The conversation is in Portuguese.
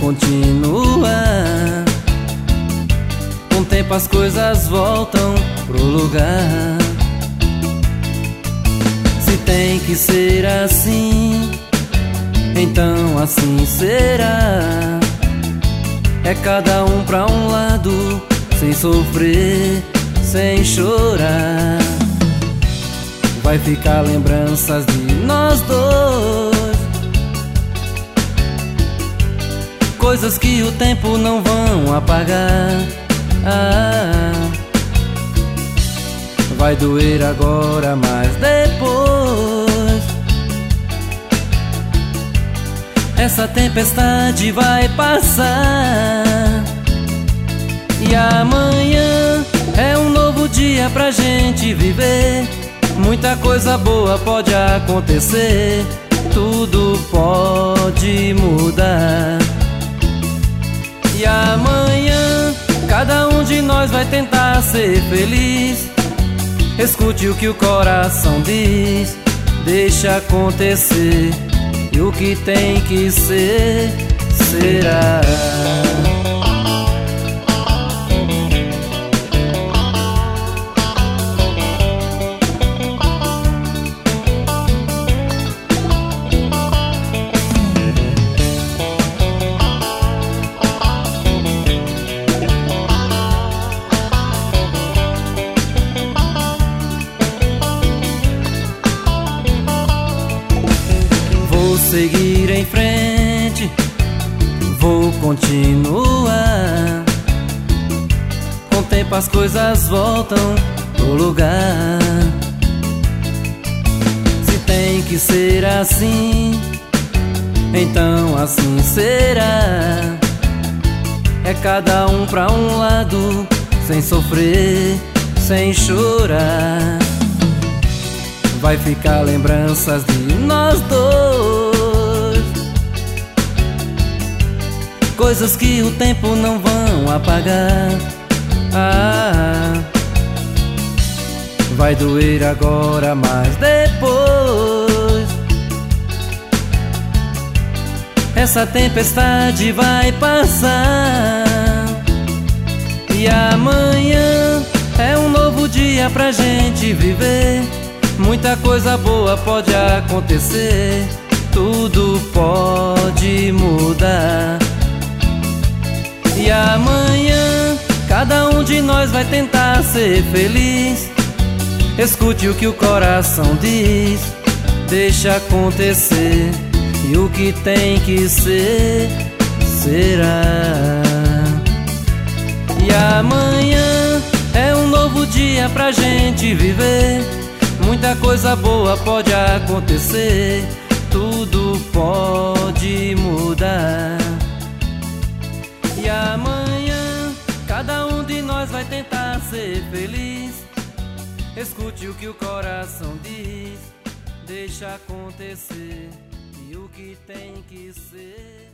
continuar. Com o tempo as coisas voltam pro lugar. Se tem que ser assim, então assim será. É cada um pra um lado, sem sofrer, sem chorar. Vai ficar lembranças de nós dois, coisas que o tempo não vão apagar. Vai doer agora, mas depois essa tempestade vai passar. E amanhã é um novo dia pra gente viver. Muita coisa boa pode acontecer, tudo pode mudar. E amanhã cada um de nós vai tentar ser feliz. Escute o que o coração diz, deixa acontecer, e o que tem que ser, será. Vou seguir em frente, vou continuar. Com o tempo as coisas voltam pro lugar. Se tem que ser assim, então assim será. É cada um pra um lado, sem sofrer, sem chorar. Vai ficar lembranças de nós dois, coisas que o tempo não vão apagar. Vai doer agora, mas depois essa tempestade vai passar. E amanhã é um novo dia pra gente viver. Muita coisa boa pode acontecer, tudo pode mudar. E amanhã cada um de nós vai tentar ser feliz. Escute o que o coração diz, deixa acontecer, e o que tem que ser, será. E amanhã é um novo dia pra gente viver. Muita coisa boa pode acontecer, tudo pode mudar. E amanhã cada um de nós vai tentar ser feliz. Escute o que o coração diz, deixa acontecer, e o que tem que ser.